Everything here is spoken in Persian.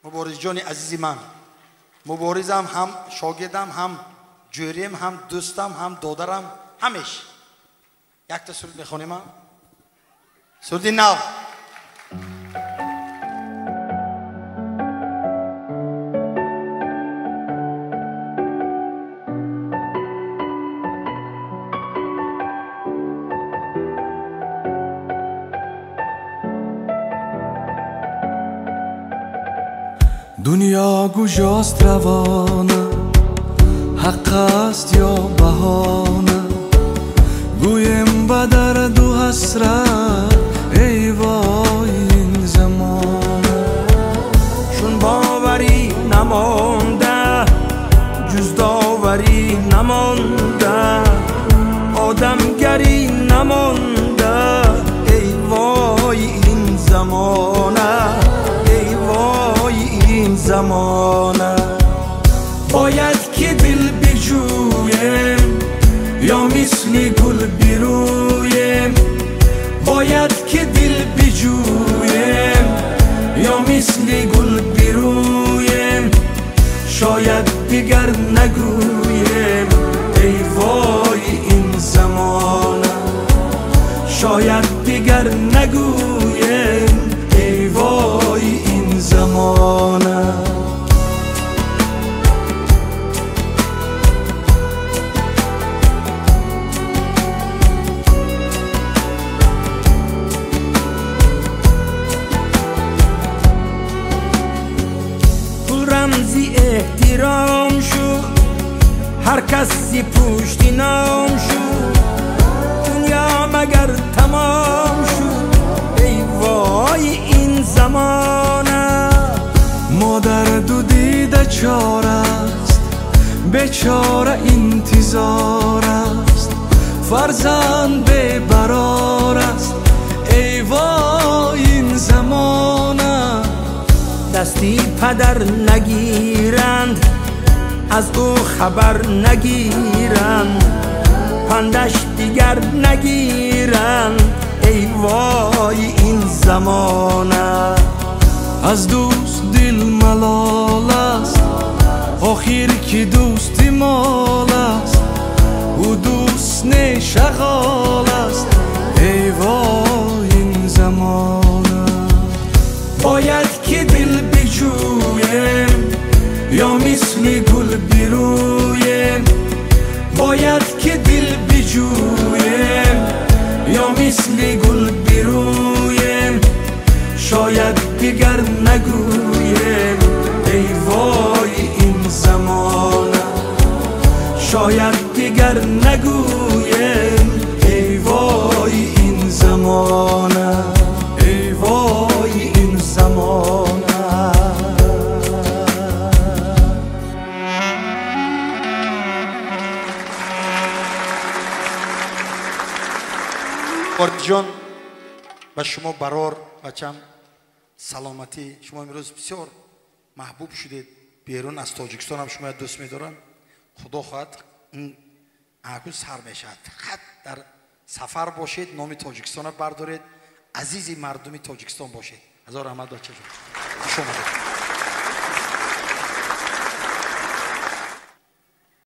مبارز جان عزیز من، مبارزم، هم شاگردم، هم جوریم، هم دوستم، هم دادرم، همش. یک تا سرود میخونیم هم سرودی نو. دنیا گوشاست روانه، حق است یا بهانه. گویم به درد و حسرت ای وای این زمانه. چون باوری نمانده جز داوری نمانده، آدمگری نمانده ای وای این زمانه، ای وای این زمانه. باید که دل بجویم یا مثل گل برویم، باید که دل بجویم یا مثل گل برویم. شاید دیگر نگویم ای وای این زمانه، شاید دیگر نگویم ای وای این زمانه. رمزی احترام شد، هر کسی پشت نام شد. دنیا مگر تمام شد ای وای این زمانه. مادر دو دیده چار است، بیچاره انتظار است. فرزند بی برار است ای وای این زمانه. دستی پدر نگیرند، از او خبر نگیرند، پندش دیگر نگیرند ای وای این زمانه. از دوست دل ملال است، آخر که دوستی مال است. او دوست نه شغال است ای وای این زمانه. باید که دل بجویم یا مثل گل برویم، باید که دل بجویم یا مثل گل برویم. شاید دیگر نگویم ای وای این زمانه، شاید دیگر نگویم ای وای این زمانه، ای وای این زمانه. مبارز جان و شما برار بچم سلامتی. شما امروز بسیار محبوب شدید بیرون از تاجیکستان، هم شما دوست می‌دارن. خدا خواهد این عکس سر میشد. فقط در سفر باشید، نام تاجیکستان بردارید، عزیزی مردمی تاجیکستان باشید. هزار رحمت بچه جان. شما